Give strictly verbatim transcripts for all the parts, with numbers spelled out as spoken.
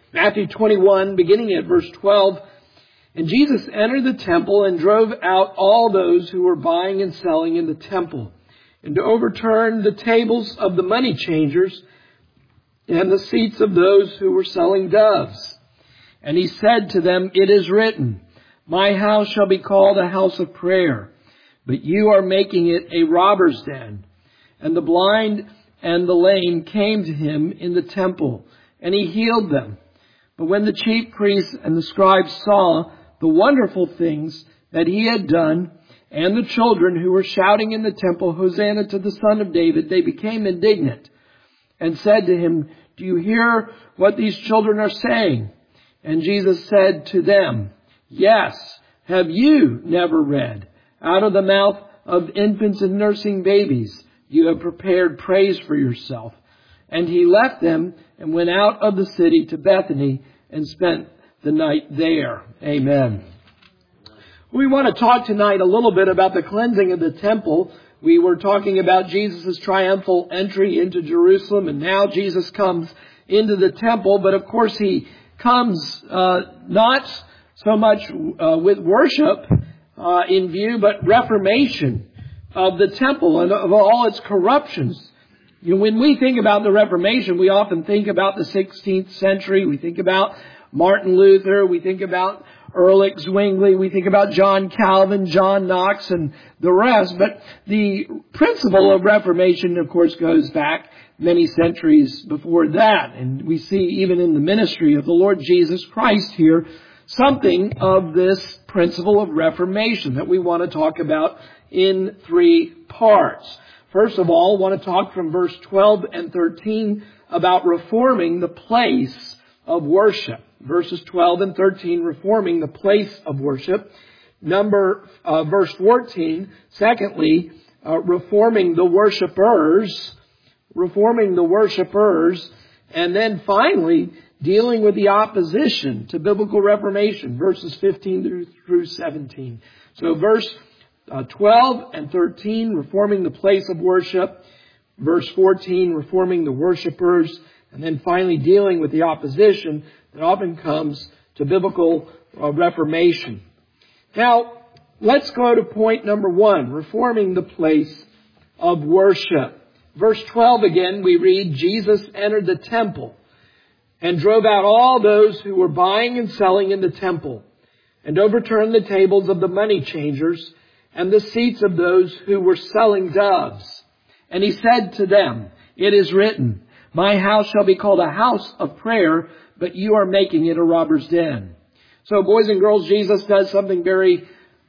Matthew twenty-one, beginning at verse twelve. And Jesus entered the temple and drove out all those who were buying and selling in the temple, and to overturn the tables of the money changers and the seats of those who were selling doves. And he said to them, "It is written, my house shall be called a house of prayer, but you are making it a robber's den." And the blind and the lame came to him in the temple, and he healed them. But when the chief priests and the scribes saw the wonderful things that he had done, and the children who were shouting in the temple, "Hosanna to the Son of David," they became indignant and said to him, "Do you hear what these children are saying?" And Jesus said to them, "Yes, have you never read, out of the mouth of infants and nursing babies, you have prepared praise for yourself?" And he left them and went out of the city to Bethany and spent the night there. Amen. We want to talk tonight a little bit about the cleansing of the temple. We were talking about Jesus' triumphal entry into Jerusalem, and now Jesus comes into the temple. But of course he comes uh, not so much uh, with worship uh, in view, but reformation of the temple and of all its corruptions. You know, when we think about the Reformation, we often think about the sixteenth century. We think about Martin Luther. We think about Ehrlich Zwingli. We think about John Calvin, John Knox, and the rest. But the principle of Reformation, of course, goes back many centuries before that. And we see even in the ministry of the Lord Jesus Christ here something of this principle of Reformation that we want to talk about in three parts. First of all, I want to talk from verse twelve and thirteen about reforming the place of worship. Verses twelve and thirteen, reforming the place of worship. Number, uh, verse fourteen, secondly, uh, reforming the worshipers. Reforming the worshipers. And then finally, dealing with the opposition to biblical reformation. Verses fifteen through seventeen. So verse Uh, twelve and thirteen, reforming the place of worship. Verse fourteen, reforming the worshipers. And then finally dealing with the opposition that often comes to biblical uh, reformation. Now, let's go to point number one, reforming the place of worship. Verse twelve again, we read, Jesus entered the temple and drove out all those who were buying and selling in the temple, and overturned the tables of the money changers and the seats of those who were selling doves. And he said to them, "It is written, my house shall be called a house of prayer, but you are making it a robber's den." So boys and girls, Jesus does something very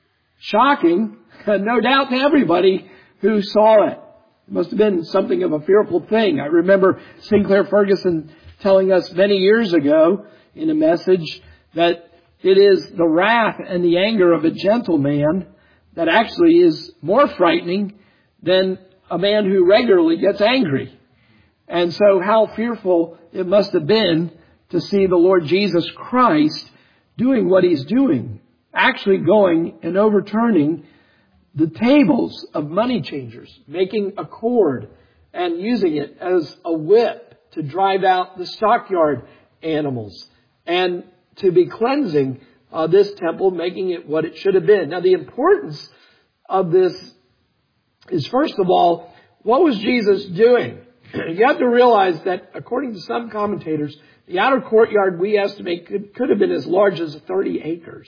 shocking, no doubt to everybody who saw it. It must have been something of a fearful thing. I remember Sinclair Ferguson telling us many years ago in a message that it is the wrath and the anger of a gentle man that actually is more frightening than a man who regularly gets angry. And so how fearful it must have been to see the Lord Jesus Christ doing what he's doing, actually going and overturning the tables of money changers, making a cord and using it as a whip to drive out the stockyard animals, and to be cleansing Uh, this temple, making it what it should have been. Now, the importance of this is, first of all, what was Jesus doing? You have to realize that, according to some commentators, the outer courtyard, we estimate, could, could have been as large as thirty acres.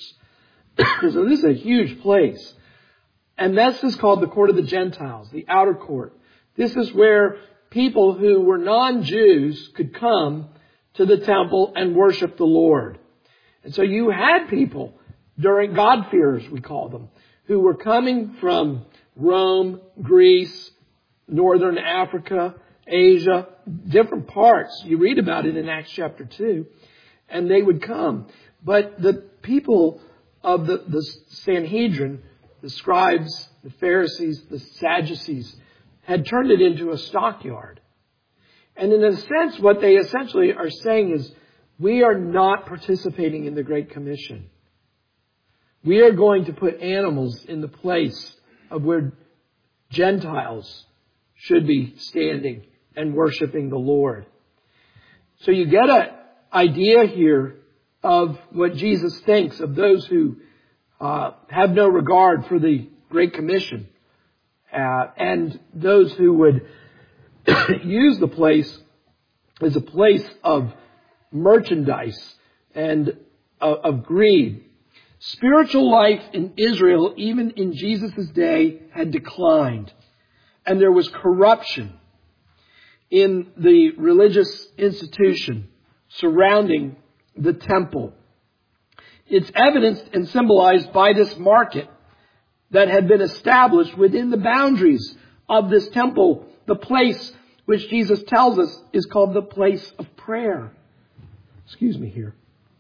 So this is a huge place. And this is called the Court of the Gentiles, the outer court. This is where people who were non-Jews could come to the temple and worship the Lord. And so you had people during God-fearers, we call them, who were coming from Rome, Greece, northern Africa, Asia, different parts. You read about it in Acts chapter two. And they would come. But the people of the, the Sanhedrin, the scribes, the Pharisees, the Sadducees, had turned it into a stockyard. And in a sense, what they essentially are saying is, we are not participating in the Great Commission. We are going to put animals in the place of where Gentiles should be standing and worshiping the Lord. So you get a, idea here of what Jesus thinks of those who uh, have no regard for the Great Commission, uh, and those who would use the place as a place of merchandise and of, of greed. Spiritual life in Israel, even in Jesus' day, had declined. And there was corruption in the religious institution surrounding the temple. It's evidenced and symbolized by this market that had been established within the boundaries of this temple, the place which Jesus tells us is called the place of prayer. Excuse me here.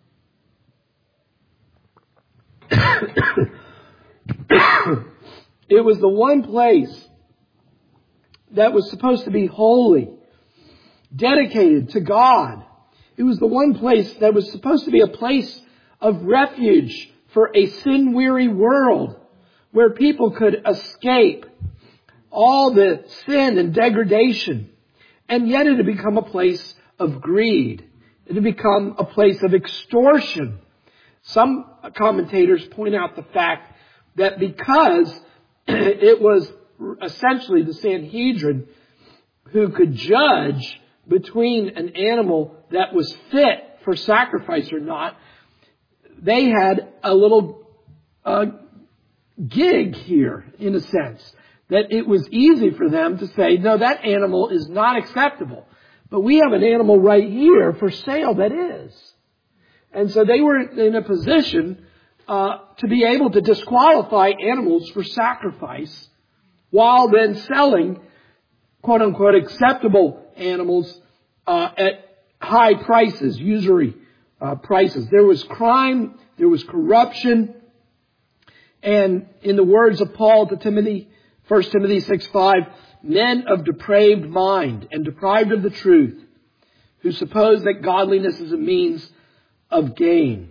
It was the one place that was supposed to be holy, dedicated to God. It was the one place that was supposed to be a place of refuge for a sin-weary world, where people could escape all the sin and degradation. And yet it had become a place of greed. It had become a place of extortion. Some commentators point out the fact that because it was essentially the Sanhedrin who could judge between an animal that was fit for sacrifice or not, they had a little uh, gig here, in a sense, that it was easy for them to say, no, that animal is not acceptable. But we have an animal right here for sale that is. And so they were in a position uh, to be able to disqualify animals for sacrifice while then selling, quote unquote, acceptable animals uh, at high prices, usury uh, prices. There was crime, there was corruption, and in the words of Paul to Timothy, First Timothy six five, men of depraved mind and deprived of the truth, who suppose that godliness is a means of gain.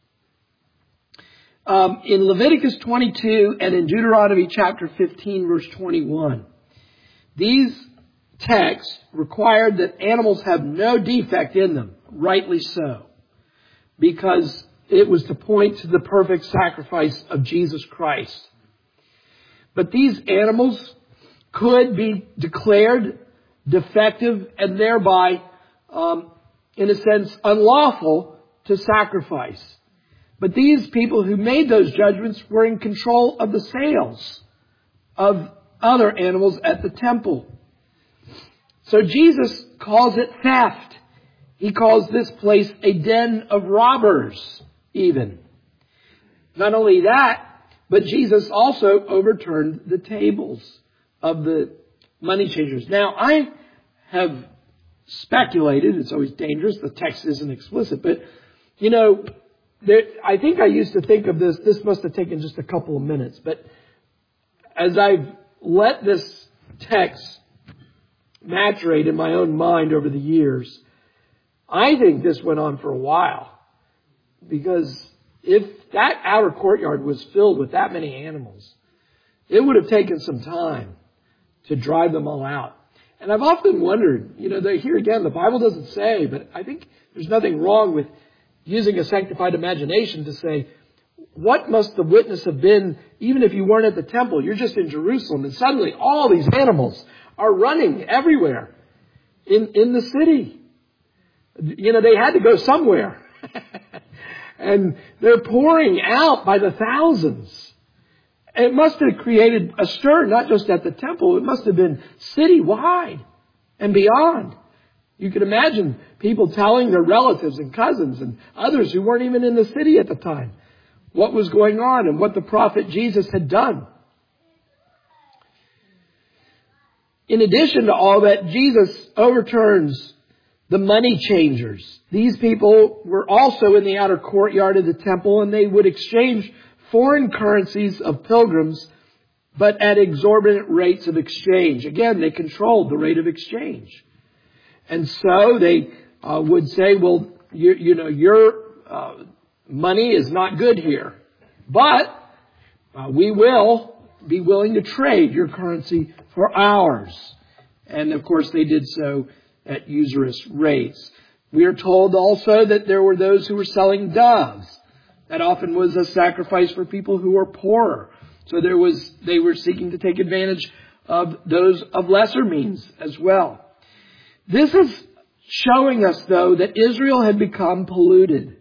Um, in Leviticus twenty-two and in Deuteronomy chapter fifteen, verse twenty-one, these texts required that animals have no defect in them, rightly so, because it was to point to the perfect sacrifice of Jesus Christ. But these animals could be declared defective and thereby, um, in a sense, unlawful to sacrifice. But these people who made those judgments were in control of the sales of other animals at the temple. So Jesus calls it theft. He calls this place a den of robbers, even. Not only that, but Jesus also overturned the tables of the money changers. Now, I have speculated, it's always dangerous, the text isn't explicit, but, you know, there, I think I used to think of this, this must have taken just a couple of minutes, but as I've let this text maturate in my own mind over the years, I think this went on for a while. Because if that outer courtyard was filled with that many animals, it would have taken some time to drive them all out. And I've often wondered, you know, here again, the Bible doesn't say, but I think there's nothing wrong with using a sanctified imagination to say, what must the witness have been, even if you weren't at the temple, you're just in Jerusalem, and suddenly all these animals are running everywhere in, in the city. You know, they had to go somewhere. And they're pouring out by the thousands. It must have created a stir, not just at the temple. It must have been citywide and beyond. You can imagine people telling their relatives and cousins and others who weren't even in the city at the time what was going on and what the prophet Jesus had done. In addition to all that, Jesus overturns the money changers. These people were also in the outer courtyard of the temple, and they would exchange foreign currencies of pilgrims, but at exorbitant rates of exchange. Again, they controlled the rate of exchange. And so they uh, would say, well, you, you know, your uh, money is not good here, but uh, we will be willing to trade your currency for ours. And of course, they did so at usurious rates. We are told also that there were those who were selling doves. That often was a sacrifice for people who were poorer. So there was, they were seeking to take advantage of those of lesser means as well. This is showing us, though, that Israel had become polluted.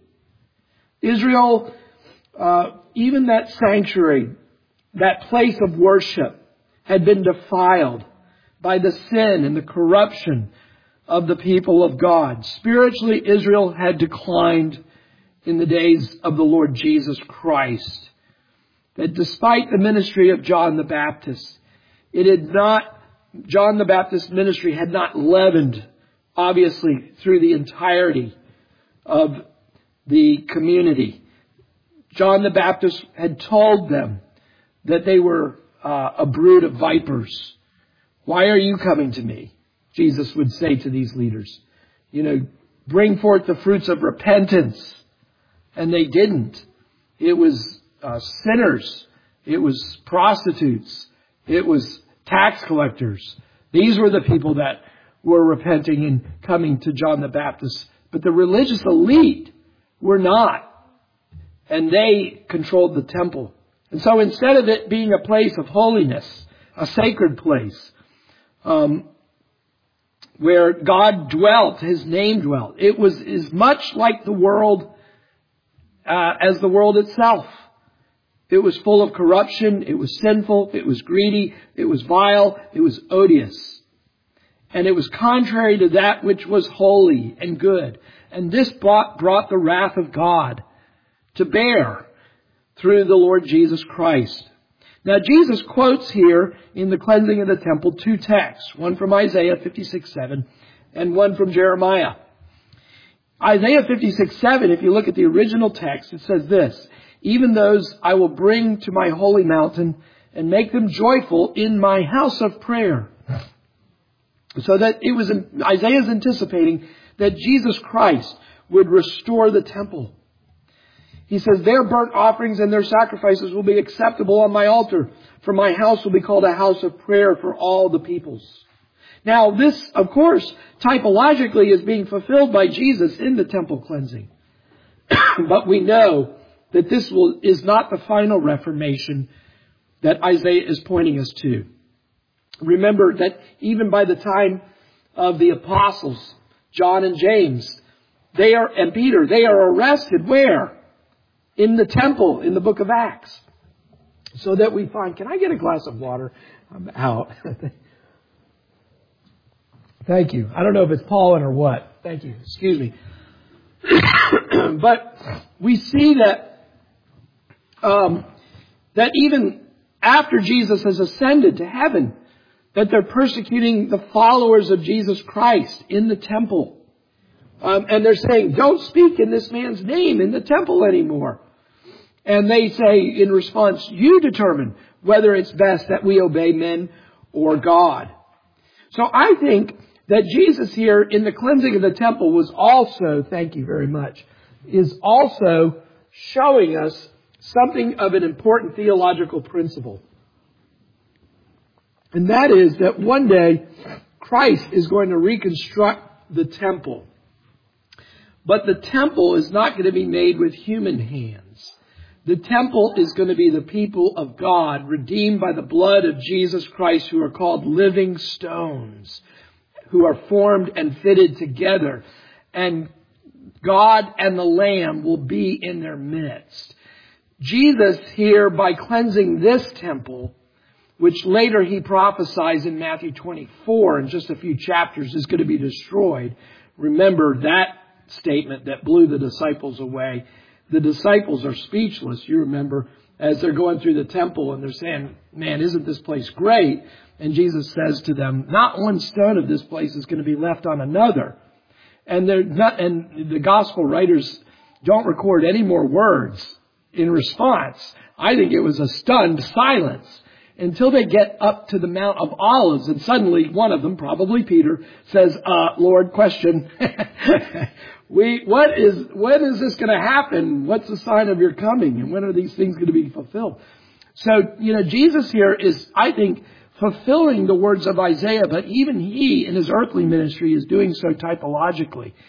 Israel, uh, even that sanctuary, that place of worship, had been defiled by the sin and the corruption of the people of God. Spiritually, Israel had declined in the days of the Lord Jesus Christ. That despite the ministry of John the Baptist, it had not, John the Baptist's ministry had not leavened, obviously, through the entirety of the community. John the Baptist had told them that they were uh, a brood of vipers. Why are you coming to me? Jesus would say to these leaders. You know, bring forth the fruits of repentance. And they didn't. It was uh, sinners. It was prostitutes. It was tax collectors. These were the people that were repenting and coming to John the Baptist. But the religious elite were not. And they controlled the temple. And so instead of it being a place of holiness, a sacred place, um, where God dwelt, His name dwelt, it was as much like the world uh, as the world itself. It was full of corruption. It was sinful. It was greedy. It was vile. It was odious. And it was contrary to that which was holy and good. And this brought, brought the wrath of God to bear through the Lord Jesus Christ. Now, Jesus quotes here in the cleansing of the temple two texts, one from Isaiah fifty-six seven and one from Jeremiah. Isaiah fifty-six seven, if you look at the original text, it says this, even those I will bring to my holy mountain and make them joyful in my house of prayer. So that it was, Isaiah's anticipating that Jesus Christ would restore the temple. He says, their burnt offerings and their sacrifices will be acceptable on my altar, for my house will be called a house of prayer for all the peoples. Now, this, of course, typologically is being fulfilled by Jesus in the temple cleansing. But we know that this will, is not the final reformation that Isaiah is pointing us to. Remember that even by the time of the apostles, John and James, they are, and Peter, they are arrested where? In the temple, in the book of Acts. So that we find, can I get a glass of water? I'm out. Thank you. I don't know if it's pollen or what. Thank you. Excuse me. But we see that, um, that even after Jesus has ascended to heaven, that they're persecuting the followers of Jesus Christ in the temple. Um, and they're saying, don't speak in this man's name in the temple anymore. And they say in response, you determine whether it's best that we obey men or God. So I think that Jesus here in the cleansing of the temple was also, thank you very much, is also showing us something of an important theological principle. And that is that one day Christ is going to reconstruct the temple. But the temple is not going to be made with human hands. The temple is going to be the people of God, redeemed by the blood of Jesus Christ, who are called living stones, who are formed and fitted together. And God and the Lamb will be in their midst. Jesus here, by cleansing this temple, which later he prophesies in Matthew twenty-four, in just a few chapters, is going to be destroyed. Remember that statement that blew the disciples away. The disciples are speechless, you remember, as they're going through the temple and they're saying, man, isn't this place great? And Jesus says to them, not one stone of this place is going to be left on another. And they're not, and the gospel writers don't record any more words in response. I think it was a stunned silence until they get up to the Mount of Olives, and suddenly one of them, probably Peter, says, uh, Lord, question, we, what is, when is this going to happen? What's the sign of your coming? And when are these things going to be fulfilled? So, you know, Jesus here is, I think, fulfilling the words of Isaiah, but even he in his earthly ministry is doing so typologically.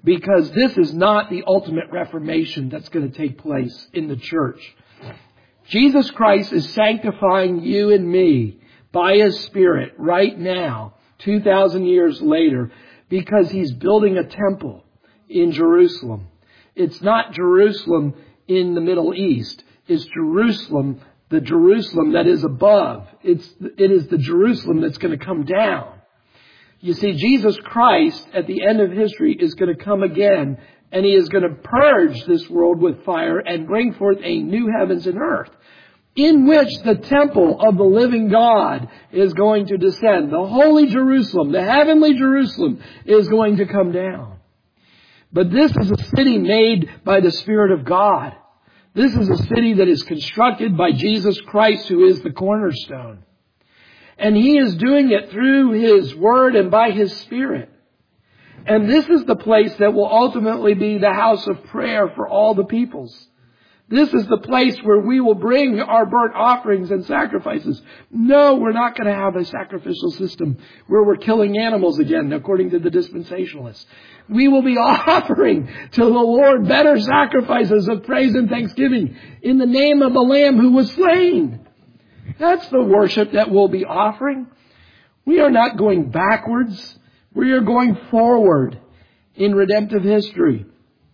because this is not the ultimate reformation that's going to take place in the church. Jesus Christ is sanctifying you and me by His Spirit right now, two thousand years later, because He's building a temple in Jerusalem. It's not Jerusalem in the Middle East. It's Jerusalem, the Jerusalem that is above. It's, it is the Jerusalem that's going to come down. You see, Jesus Christ, at the end of history, is going to come again, and He is going to purge this world with fire and bring forth a new heavens and earth, in which the temple of the living God is going to descend. The holy Jerusalem, the heavenly Jerusalem, is going to come down. But this is a city made by the Spirit of God. This is a city that is constructed by Jesus Christ, who is the cornerstone. And He is doing it through His Word and by His Spirit. And this is the place that will ultimately be the house of prayer for all the peoples. This is the place where we will bring our burnt offerings and sacrifices. No, we're not going to have a sacrificial system where we're killing animals again, according to the dispensationalists. We will be offering to the Lord better sacrifices of praise and thanksgiving in the name of the Lamb who was slain. That's the worship that we'll be offering. We are not going backwards. We are going forward in redemptive history.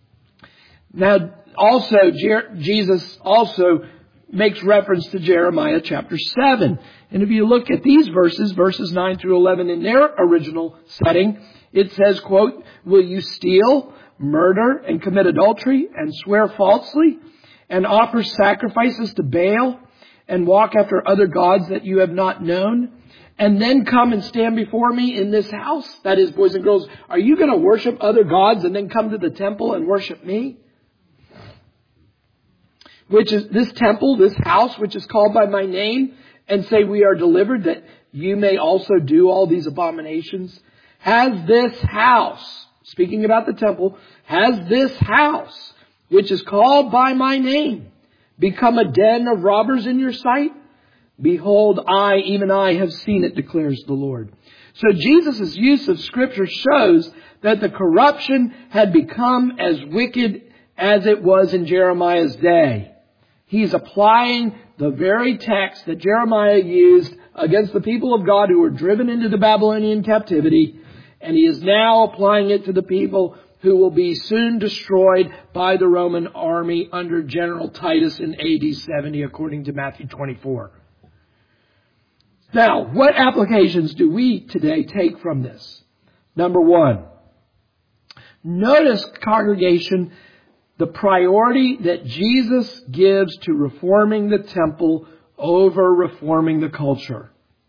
Now, also, Jesus also makes reference to Jeremiah chapter seven. And if you look at these verses, verses nine through eleven, in their original setting, it says, quote, "Will you steal, murder, and commit adultery, and swear falsely, and offer sacrifices to Baal, and walk after other gods that you have not known, and then come and stand before me in this house?" That is, boys and girls, are you going to worship other gods and then come to the temple and worship me? Which is this temple, this house, which is called by my name, and say we are delivered that you may also do all these abominations? Has this house, speaking about the temple, has this house, which is called by my name, become a den of robbers in your sight? Behold, I, even I, have seen it, declares the Lord. So Jesus' use of Scripture shows that the corruption had become as wicked as it was in Jeremiah's day. He's applying the very text that Jeremiah used against the people of God who were driven into the Babylonian captivity, and he is now applying it to the people who will be soon destroyed by the Roman army under General Titus in A D seventy, according to Matthew twenty-four. Now, what applications do we today take from this? Number one, notice, congregation, the priority that Jesus gives to reforming the temple over reforming the culture.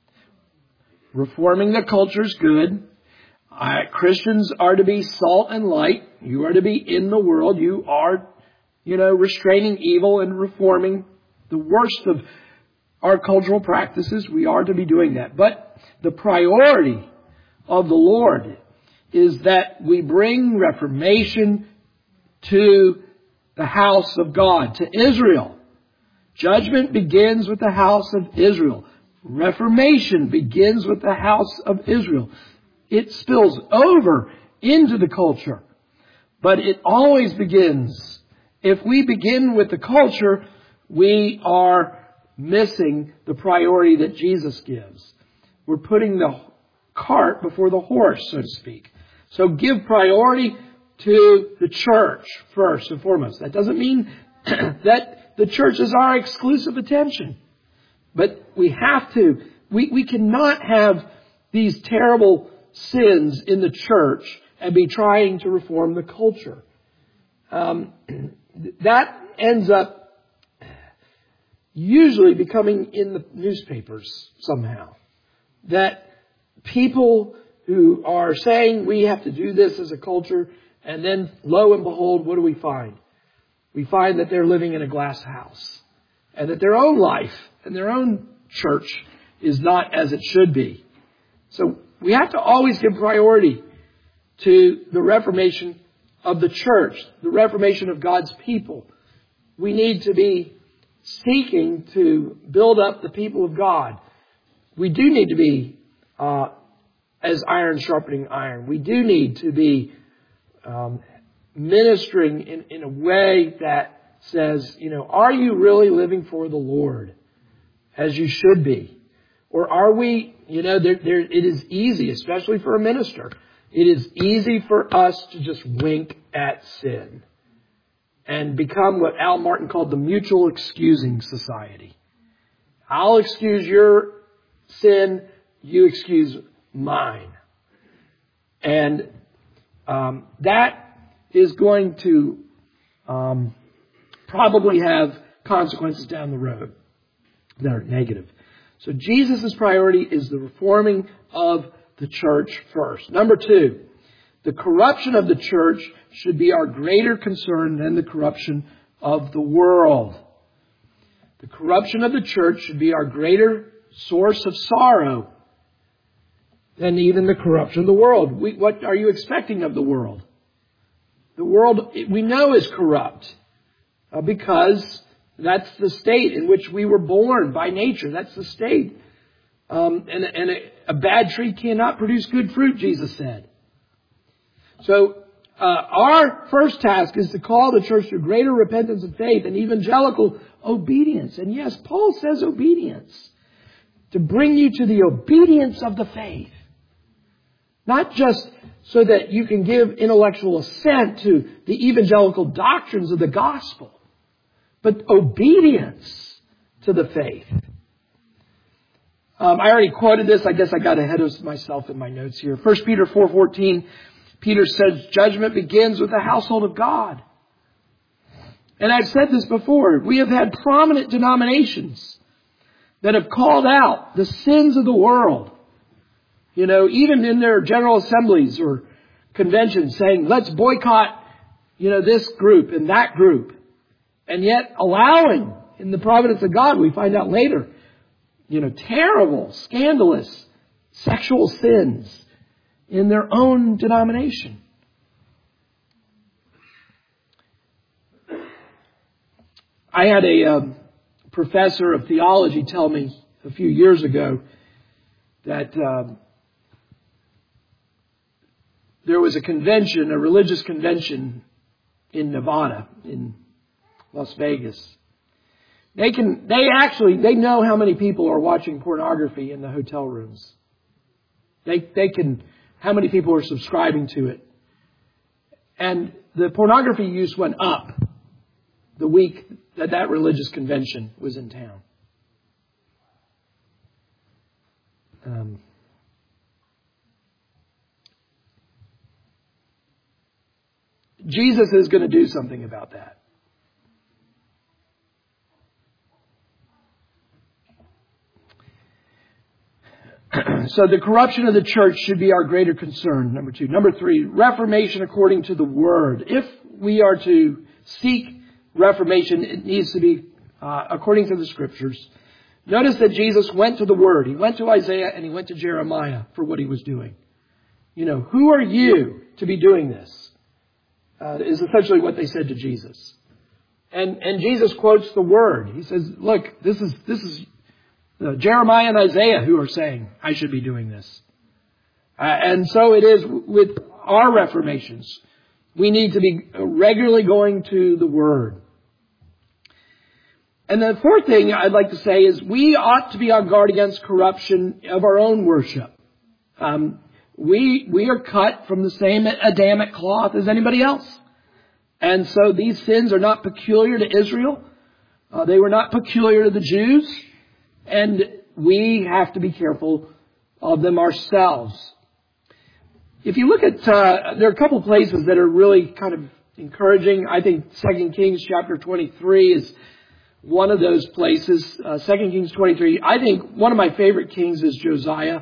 Reforming the culture is good. Uh, Christians are to be salt and light. You are to be in the world. You are, you know, restraining evil and reforming the worst of our cultural practices. We are to be doing that. But the priority of the Lord is that we bring reformation to the house of God, to Israel. Judgment begins with the house of Israel. Reformation begins with the house of Israel. It spills over into the culture, but it always begins. If we begin with the culture, we are missing the priority that Jesus gives. We're putting the cart before the horse, so to speak. So give priority to the church first and foremost. That doesn't mean that the church is our exclusive attention. But we have to, we, we cannot have these terrible sins in the church and be trying to reform the culture. Um, that ends up usually becoming in the newspapers somehow. That people who are saying we have to do this as a culture, and then lo and behold, what do we find? We find that they're living in a glass house, and that their own life and their own church is not as it should be. So we have to always give priority to the reformation of the church, the reformation of God's people. We need to be seeking to build up the people of God. We do need to be uh, as iron sharpening iron. We do need to be um, ministering in, in a way that says, you know, are you really living for the Lord as you should be? Or are we, you know, there, there, it is easy, especially for a minister, it is easy for us to just wink at sin and become what Al Martin called the mutual excusing society. I'll excuse your sin, you excuse mine. And um, that is going to um, probably have consequences down the road that are negative. So Jesus' priority is the reforming of the church first. Number two, the corruption of the church should be our greater concern than the corruption of the world. The corruption of the church should be our greater source of sorrow than even the corruption of the world. We, what are you expecting of the world? The world, we know, is corrupt uh, because that's the state in which we were born by nature. That's the state. Um, and and a, a bad tree cannot produce good fruit, Jesus said. So uh, our first task is to call the church to greater repentance and faith and evangelical obedience. And yes, Paul says obedience. To bring you to the obedience of the faith. Not just so that you can give intellectual assent to the evangelical doctrines of the gospel, but obedience to the faith. Um, I already quoted this. I guess I got ahead of myself in my notes here. First Peter four fourteen, Peter says, judgment begins with the household of God. And I've said this before. We have had prominent denominations that have called out the sins of the world. You know, even in their general assemblies or conventions saying, let's boycott, you know, this group and that group. And yet allowing, in the providence of God, we find out later, you know, terrible, scandalous sexual sins in their own denomination. I had a um, professor of theology tell me a few years ago that um, there was a convention, a religious convention in Nevada, in Las Vegas. They can, they actually, they know how many people are watching pornography in the hotel rooms. They, they can, how many people are subscribing to it. And the pornography use went up the week that that religious convention was in town. Um, Jesus is going to do something about that. So the corruption of the church should be our greater concern, number two. Number three, reformation according to the Word. If we are to seek reformation, it needs to be uh, according to the Scriptures. Notice that Jesus went to the Word. He went to Isaiah and he went to Jeremiah for what he was doing. You know, who are you to be doing this? Uh, is essentially what they said to Jesus. And and Jesus quotes the Word. He says, look, this is this is uh, Jeremiah and Isaiah who are saying I should be doing this. Uh, and so it is with our reformations. We need to be regularly going to the Word. And the fourth thing I'd like to say is we ought to be on guard against corruption of our own worship. Um, we we are cut from the same Adamic cloth as anybody else. And so these sins are not peculiar to Israel. Uh, they were not peculiar to the Jews. And we have to be careful of them ourselves. If you look at, uh, there are a couple places that are really kind of encouraging. I think Second Kings chapter twenty-three is one of those places. Uh, Second Kings twenty-three. I think one of my favorite kings is Josiah.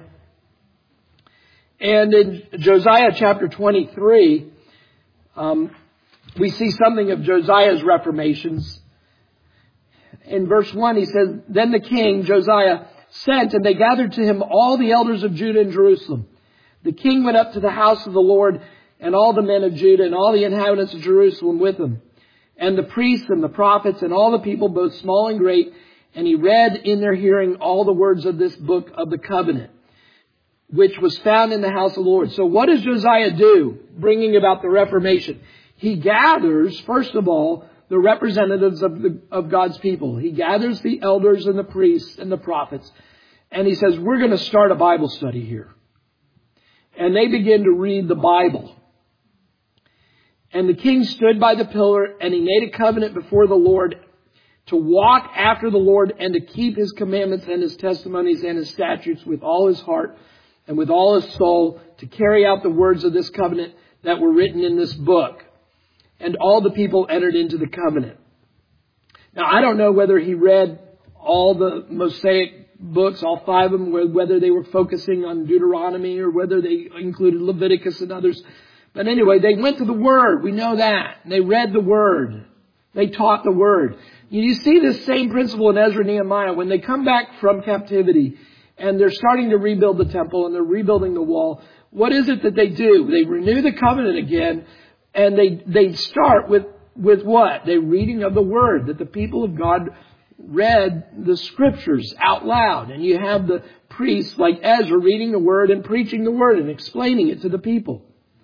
And in Josiah chapter twenty-three, um, we see something of Josiah's reformations. In verse one, he says, then the king, Josiah, sent, and they gathered to him all the elders of Judah and Jerusalem. The king went up to the house of the Lord, and all the men of Judah and all the inhabitants of Jerusalem with him, and the priests and the prophets and all the people, both small and great. And he read in their hearing all the words of this book of the covenant, which was found in the house of the Lord. So what does Josiah do, bringing about the Reformation? He gathers, first of all, the representatives of, the, of God's people. He gathers the elders and the priests and the prophets. And he says, we're going to start a Bible study here. And they begin to read the Bible. And the king stood by the pillar and he made a covenant before the Lord to walk after the Lord and to keep his commandments and his testimonies and his statutes with all his heart and with all his soul, to carry out the words of this covenant that were written in this book. And all the people entered into the covenant. Now, I don't know whether he read all the Mosaic books, all five of them, whether they were focusing on Deuteronomy or whether they included Leviticus and others. But anyway, they went to the Word. We know that. They read the Word. They taught the Word. You see this same principle in Ezra and Nehemiah. When they come back from captivity and they're starting to rebuild the temple and they're rebuilding the wall, what is it that they do? They renew the covenant again, and they they start with, with what? They're reading of the Word, that the people of God read the Scriptures out loud. And you have the priests like Ezra reading the Word and preaching the Word and explaining it to the people.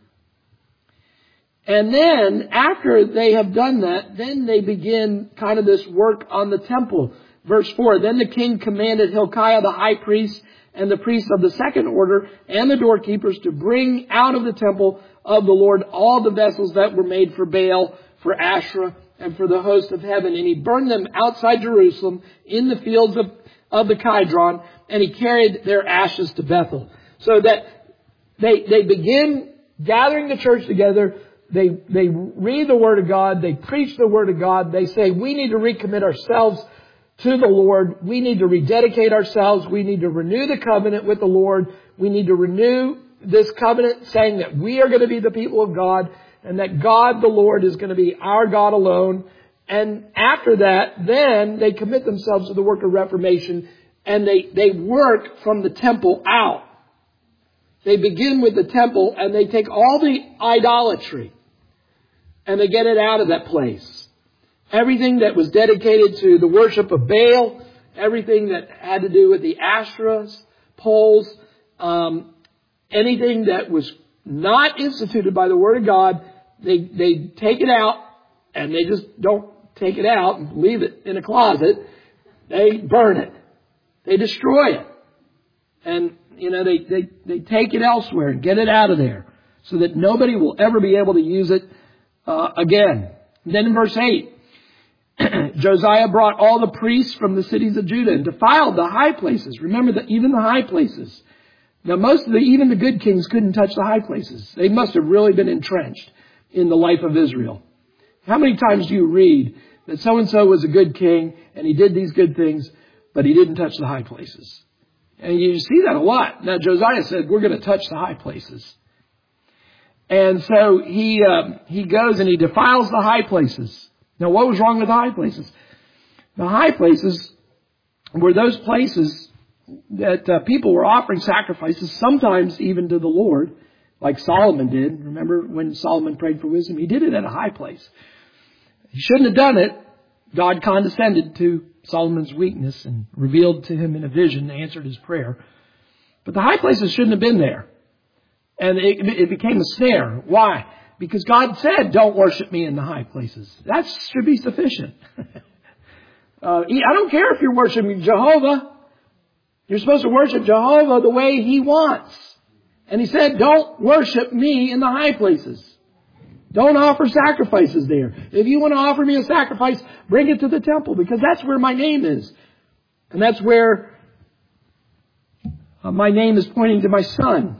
And then, after they have done that, then they begin kind of this work on the temple. Verse four, then the king commanded Hilkiah the high priest and the priests of the second order and the doorkeepers to bring out of the temple of the Lord all the vessels that were made for Baal, for Asherah, and for the host of heaven. And he burned them outside Jerusalem in the fields of, of the Kidron, and he carried their ashes to Bethel. So that they, they begin gathering the church together. They, they read the Word of God. They preach the Word of God. They say, we need to recommit ourselves to the Lord. We need to rededicate ourselves. We need to renew the covenant with the Lord. We need to renew this covenant saying that we are going to be the people of God and that God, the Lord, is going to be our God alone. And after that, then they commit themselves to the work of reformation and they, they work from the temple out. They begin with the temple and they take all the idolatry and they get it out of that place. Everything that was dedicated to the worship of Baal, everything that had to do with the Asherahs, poles, um, anything that was not instituted by the Word of God, they, they take it out, and they just don't take it out and leave it in a closet. They burn it. They destroy it. And, you know, they, they, they take it elsewhere and get it out of there so that nobody will ever be able to use it uh, again. And then in verse eight, Josiah brought all the priests from the cities of Judah and defiled the high places. Remember that even the high places. Now most of the, even the good kings couldn't touch the high places. They must have really been entrenched in the life of Israel. How many times do you read that so-and-so was a good king and he did these good things, but he didn't touch the high places? And you see that a lot. Now Josiah said, we're going to touch the high places. And so he, uh, he goes and he defiles the high places. Now, what was wrong with the high places? The high places were those places that uh, people were offering sacrifices, sometimes even to the Lord, like Solomon did. Remember when Solomon prayed for wisdom? He did it at a high place. He shouldn't have done it. God condescended to Solomon's weakness and revealed to him in a vision, answered his prayer. But the high places shouldn't have been there. And it, it became a snare. Why? Because God said, don't worship me in the high places. That should be sufficient. uh, I don't care if you're worshiping Jehovah. You're supposed to worship Jehovah the way He wants. And He said, don't worship me in the high places. Don't offer sacrifices there. If you want to offer me a sacrifice, bring it to the temple, because that's where my name is. And that's where uh, my name is pointing to my Son.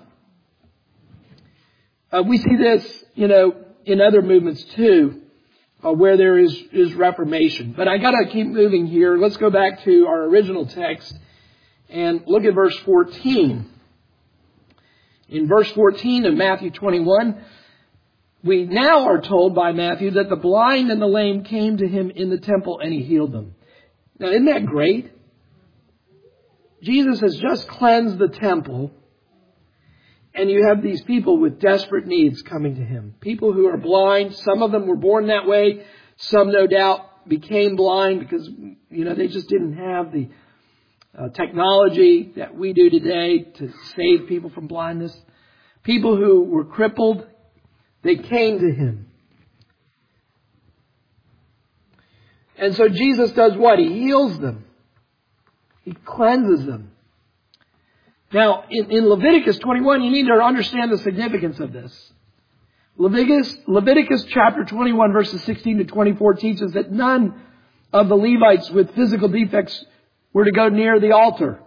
Uh, we see this, you know, in other movements too, uh, where there is, is reformation. But I got to keep moving here. Let's go back to our original text and look at verse fourteen. In verse fourteen of Matthew twenty-one, we now are told by Matthew that the blind and the lame came to Him in the temple and He healed them. Now, isn't that great? Jesus has just cleansed the temple. And you have these people with desperate needs coming to Him. People who are blind. Some of them were born that way. Some, no doubt, became blind because, you know, they just didn't have the uh, technology that we do today to save people from blindness. People who were crippled, they came to Him. And so Jesus does what? He heals them. He cleanses them. Now, in, in Leviticus twenty-one, you need to understand the significance of this. Leviticus, Leviticus chapter twenty-one, verses sixteen to twenty-four teaches that none of the Levites with physical defects were to go near the altar.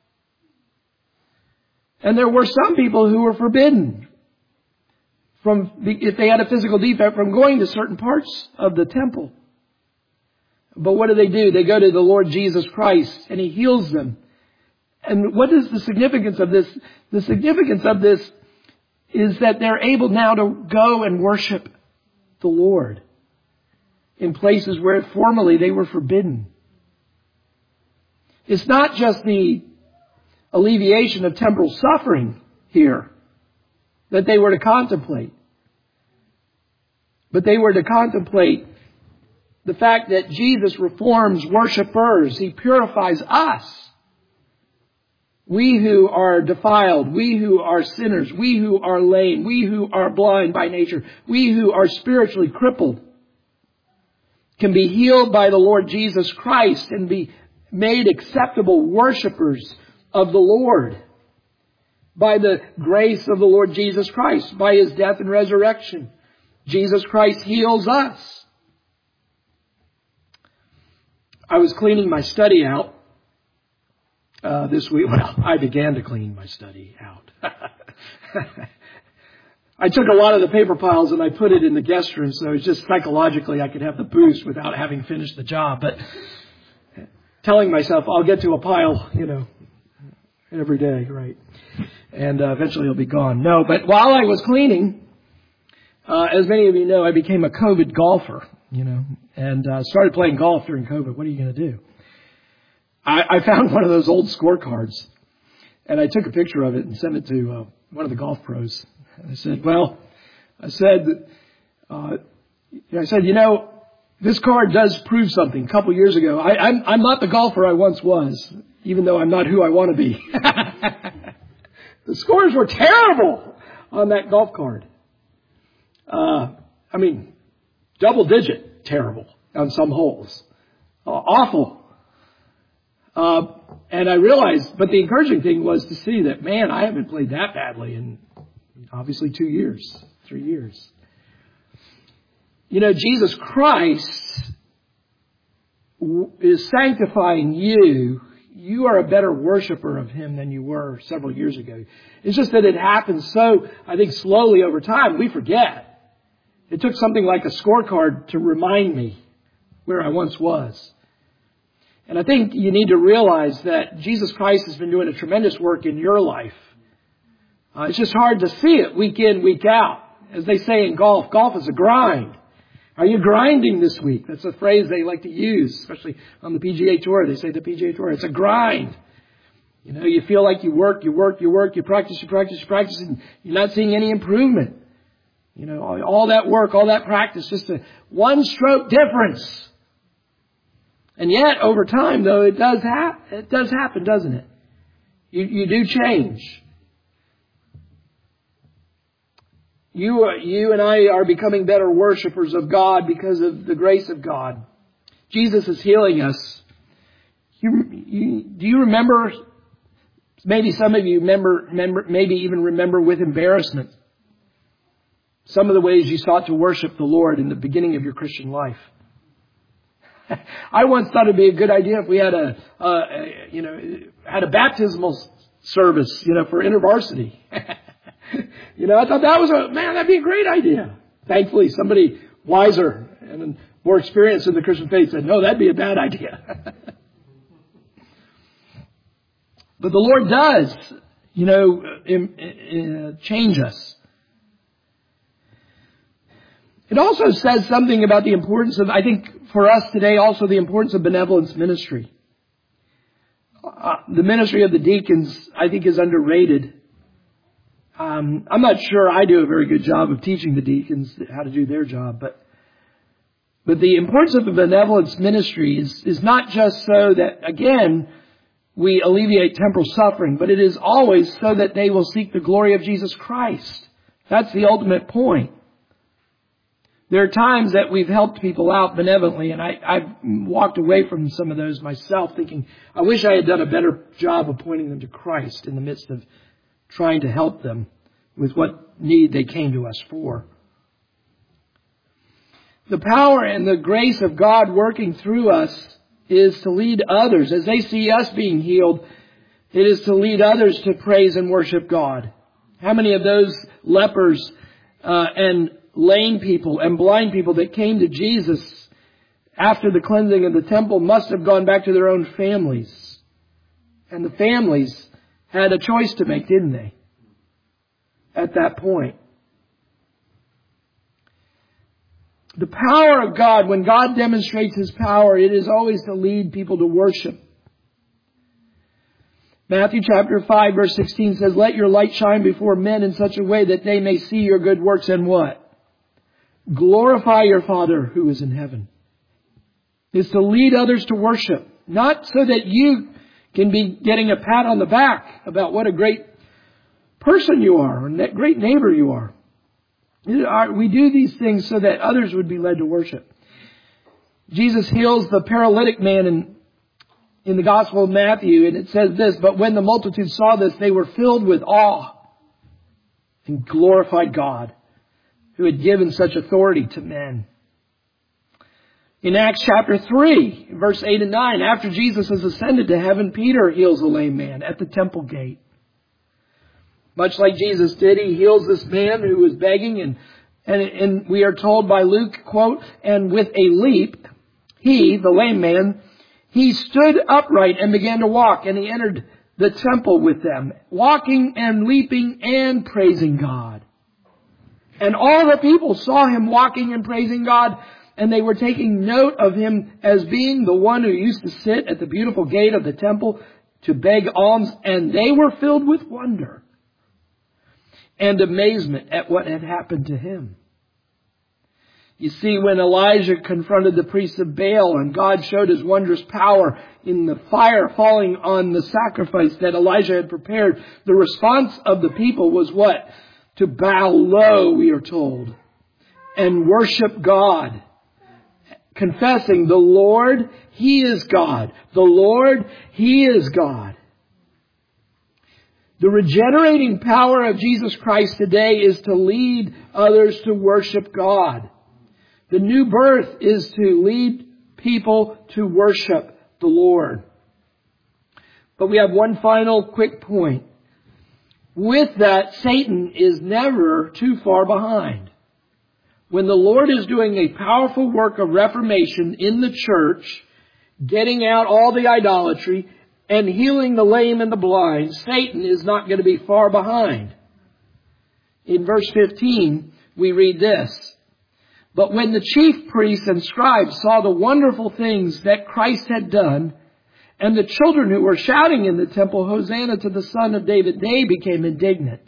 And there were some people who were forbidden from, if they had a physical defect, from going to certain parts of the temple. But what do they do? They go to the Lord Jesus Christ and He heals them. And what is the significance of this? The significance of this is that they're able now to go and worship the Lord in places where formerly they were forbidden. It's not just the alleviation of temporal suffering here that they were to contemplate, but they were to contemplate the fact that Jesus reforms worshipers. He purifies us. We who are defiled, we who are sinners, we who are lame, we who are blind by nature, we who are spiritually crippled, can be healed by the Lord Jesus Christ and be made acceptable worshipers of the Lord by the grace of the Lord Jesus Christ, by His death and resurrection. Jesus Christ heals us. I was cleaning my study out uh, this week. Well, I began to clean my study out. I took a lot of the paper piles and I put it in the guest room, so it's just psychologically I could have the boost without having finished the job. But telling myself I'll get to a pile, you know, every day, right? And uh, eventually it'll be gone. No, but while I was cleaning, uh, as many of you know, I became a COVID golfer, you know, and uh, started playing golf during COVID. What are you going to do? I, I found one of those old scorecards, and I took a picture of it and sent it to uh, one of the golf pros. And I said, well, I said, uh, I said, you know, this card does prove something. A couple years ago, I, I'm, I'm not the golfer I once was, even though I'm not who I want to be. The scores were terrible on that golf card. Uh, I mean, double digit terrible on some holes. Uh, awful. Uh, and I realized, but the encouraging thing was to see that, man, I haven't played that badly in obviously two years, three years. You know, Jesus Christ is sanctifying you. You are a better worshiper of Him than you were several years ago. It's just that it happens so, I think, slowly over time. We forget. It took something like a scorecard to remind me where I once was. And I think you need to realize that Jesus Christ has been doing a tremendous work in your life. Uh, it's just hard to see it week in, week out. As they say in golf, golf is a grind. Are you grinding this week? That's a phrase they like to use, especially on the P G A Tour. They say the P G A Tour, it's a grind. You know, you feel like you work, you work, you work, you practice, you practice, you practice, and you're not seeing any improvement. You know, all, all that work, all that practice, just a one stroke difference. And yet, over time, though, it does happen. It does happen, doesn't it? You, you do change. You, you and I are becoming better worshipers of God because of the grace of God. Jesus is healing us. You, you, do you remember, maybe some of you remember, remember, maybe even remember with embarrassment, some of the ways you sought to worship the Lord in the beginning of your Christian life? I once thought it'd be a good idea if we had a, a, a you know, had a baptismal service, you know, for InterVarsity. You know, I thought that was a, man, that'd be a great idea. Thankfully, somebody wiser and more experienced in the Christian faith said, no, that'd be a bad idea. But the Lord does, you know, in, in, change us. It also says something about the importance of, I think, for us today, also the importance of benevolence ministry. Uh, the ministry of the deacons, I think, is underrated. Um, I'm not sure I do a very good job of teaching the deacons how to do their job, but but the importance of the benevolence ministry is, is not just so that, again, we alleviate temporal suffering, but it is always so that they will seek the glory of Jesus Christ. That's the ultimate point. There are times that we've helped people out benevolently, and I, I've walked away from some of those myself thinking, I wish I had done a better job of pointing them to Christ in the midst of trying to help them with what need they came to us for. The power and the grace of God working through us is to lead others. As they see us being healed, it is to lead others to praise and worship God. How many of those lepers uh, and lame people and blind people that came to Jesus after the cleansing of the temple must have gone back to their own families? And the families had a choice to make, didn't they? At that point. The power of God, when God demonstrates His power, it is always to lead people to worship. Matthew chapter five verse sixteen says, "Let your light shine before men in such a way that they may see your good works and" what? "Glorify your Father who is in heaven." It's to lead others to worship. Not so that you can be getting a pat on the back about what a great person you are, or that great neighbor you are. We do these things so that others would be led to worship. Jesus heals the paralytic man in, in the Gospel of Matthew, and it says this, "But when the multitude saw this, they were filled with awe and glorified God, who had given such authority to men." In Acts chapter three, verse eight and nine, after Jesus has ascended to heaven, Peter heals a lame man at the temple gate. Much like Jesus did, He heals this man who was begging, and, and, and we are told by Luke, quote, "And with a leap, he," the lame man, "he stood upright and began to walk, and he entered the temple with them, walking and leaping and praising God. And all the people saw him walking and praising God, and they were taking note of him as being the one who used to sit at the beautiful gate of the temple to beg alms, and they were filled with wonder and amazement at what had happened to him." You see, when Elijah confronted the priests of Baal and God showed His wondrous power in the fire falling on the sacrifice that Elijah had prepared, the response of the people was what? To bow low, we are told, and worship God, confessing, "The Lord, He is God. The Lord, He is God." The regenerating power of Jesus Christ today is to lead others to worship God. The new birth is to lead people to worship the Lord. But we have one final quick point. With that, Satan is never too far behind. When the Lord is doing a powerful work of reformation in the church, getting out all the idolatry, and healing the lame and the blind, Satan is not going to be far behind. In verse fifteen, we read this, "But when the chief priests and scribes saw the wonderful things that Christ had done, and the children who were shouting in the temple, 'Hosanna to the Son of David,' they became indignant."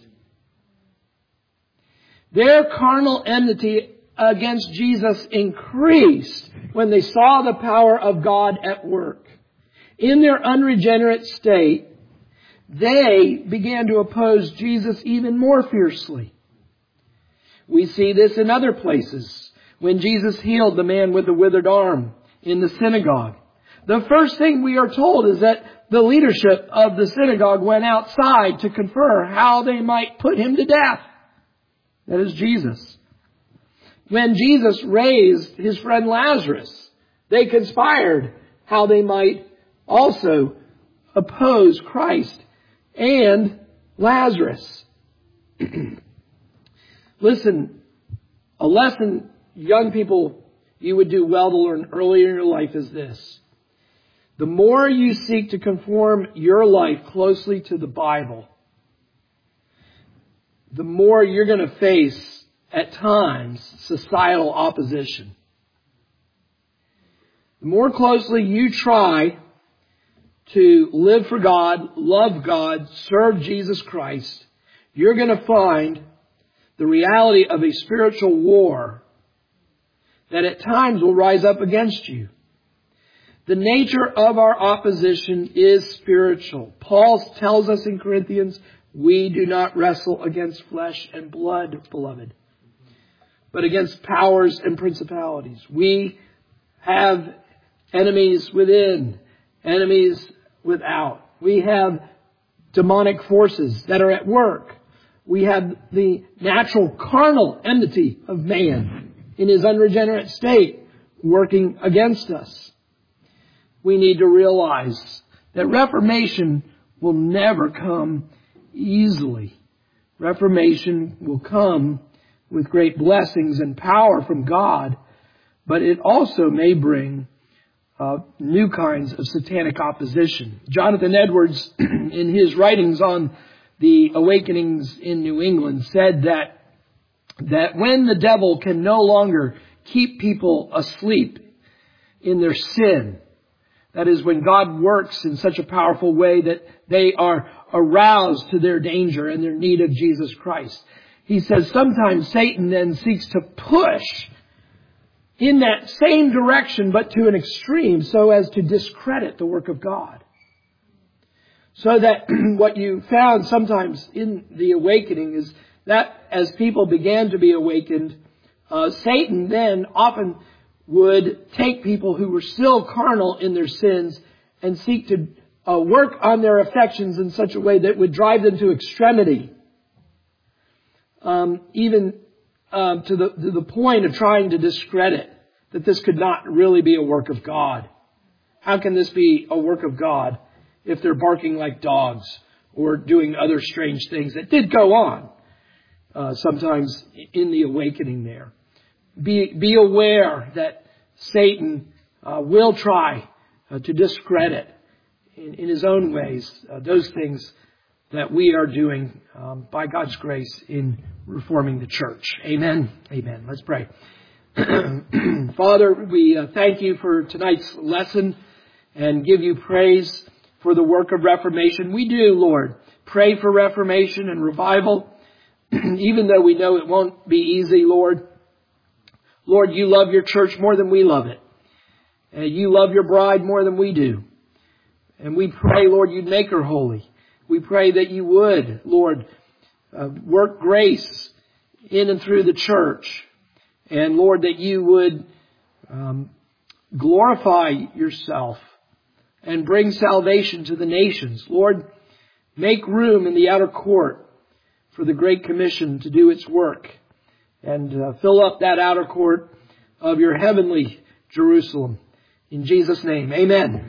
Their carnal enmity against Jesus increased when they saw the power of God at work. In their unregenerate state, they began to oppose Jesus even more fiercely. We see this in other places. When Jesus healed the man with the withered arm in the synagogue, the first thing we are told is that the leadership of the synagogue went outside to confer how they might put him to death. That is Jesus. When Jesus raised his friend Lazarus, they conspired how they might also oppose Christ and Lazarus. Listen, a lesson, young people, you would do well to learn early in your life is this. The more you seek to conform your life closely to the Bible, the more you're going to face, at times, societal opposition. The more closely you try to live for God, love God, serve Jesus Christ, you're going to find the reality of a spiritual war that at times will rise up against you. The nature of our opposition is spiritual. Paul tells us in Corinthians, we do not wrestle against flesh and blood, beloved, but against powers and principalities. We have enemies within, enemies without. We have demonic forces that are at work. We have the natural carnal enmity of man in his unregenerate state working against us. We need to realize that Reformation will never come easily. Reformation will come with great blessings and power from God, but it also may bring uh, new kinds of satanic opposition. Jonathan Edwards, in his writings on the awakenings in New England, said that that when the devil can no longer keep people asleep in their sin, that is, when God works in such a powerful way that they are aroused to their danger and their need of Jesus Christ. He says sometimes Satan then seeks to push in that same direction, but to an extreme, so as to discredit the work of God. So that what you found sometimes in the awakening is that as people began to be awakened, uh, Satan then often would take people who were still carnal in their sins and seek to uh, work on their affections in such a way that would drive them to extremity. Um, even um, to the to the point of trying to discredit that this could not really be a work of God. How can this be a work of God if they're barking like dogs or doing other strange things that did go on uh, sometimes in the awakening there? Be be aware that Satan uh, will try uh, to discredit in, in his own ways uh, those things that we are doing um, by God's grace in reforming the church. Amen. Amen. Let's pray. Father, we uh, thank you for tonight's lesson and give you praise for the work of Reformation. We do, Lord, pray for Reformation and revival, even though we know it won't be easy, Lord. Lord, you love your church more than we love it. And you love your bride more than we do. And we pray, Lord, you'd make her holy. We pray that you would, Lord, uh, work grace in and through the church. And Lord, that you would um, glorify yourself and bring salvation to the nations. Lord, make room in the outer court for the Great Commission to do its work. And uh, fill up that outer court of your heavenly Jerusalem. In Jesus' name, amen.